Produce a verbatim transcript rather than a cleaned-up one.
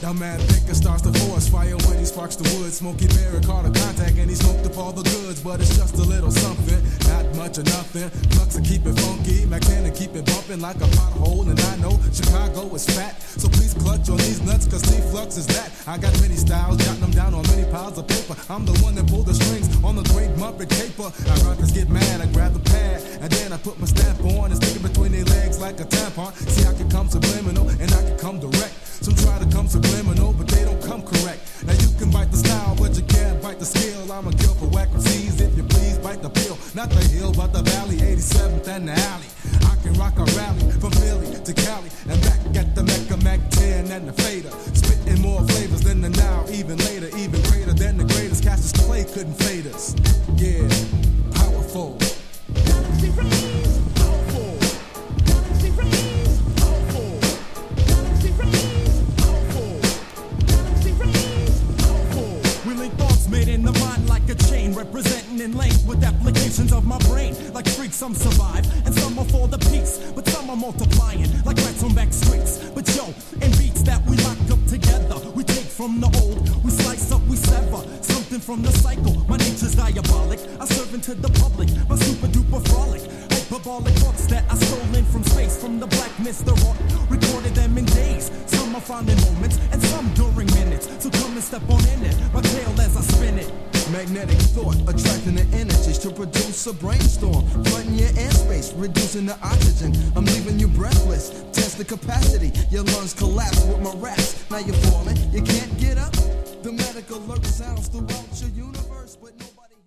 A man thinker starts to force fire when he sparks the wood. Smokey Bear caught a contact and he smoked up all the goods. But it's just a little something, not much or nothing. Flux to keep it funky, Mac ten and keep it bumping like a pothole. And I know Chicago is fat, so please clutch on these nuts, cause T-Flux is that. I got many styles, jotting them down on many piles of paper. I'm the one that pulled the strings on the great Muppet caper. I rockers get mad, I grab the pad, and then I put my stamp on and stick it between their legs like a tampon. See, I can come subliminal and I can come direct. Some try to come subliminal, but they don't come correct. Now you can bite the style, but you can't bite the skill. I'm a kill for whack M Cs, if you please bite the pill. Not the hill, but the valley, eighty-seventh and the alley. I can rock a rally from Philly to Cali, and back at the Mecca, Mac ten and the Fader. Spitting more flavors than the now, even later, even greater than the greatest. Cassius Clay couldn't fade us. Yeah, powerful. Galaxy rays, powerful. Galaxy rays, powerful. Galaxy rays, powerful. Galaxy rays, powerful. Wheeling thoughts made in the mind like a chain, representing in length with applications of my brain. Like freaks, some survive, and some are for the peace, but some are multiplying, like rats on back streets. But yo, in beats that we lock up together, we take from the old, we slice up, we sever something from the cycle. My nature's diabolic, I serve into the public, my super duper frolic. Hyperbolic thoughts that I stole in from space, from the black Mister Rock, recorded them in days. Some are found in moments, and some during minutes. So come and step on in it, my tail as I spin it. Magnetic thought, attracting the energies to produce a brainstorm. Flooding your airspace, reducing the oxygen. I'm leaving you breathless, test the capacity. Your lungs collapse with my raps. Now you're falling, you can't get up. The medical alert sounds throughout your universe, but no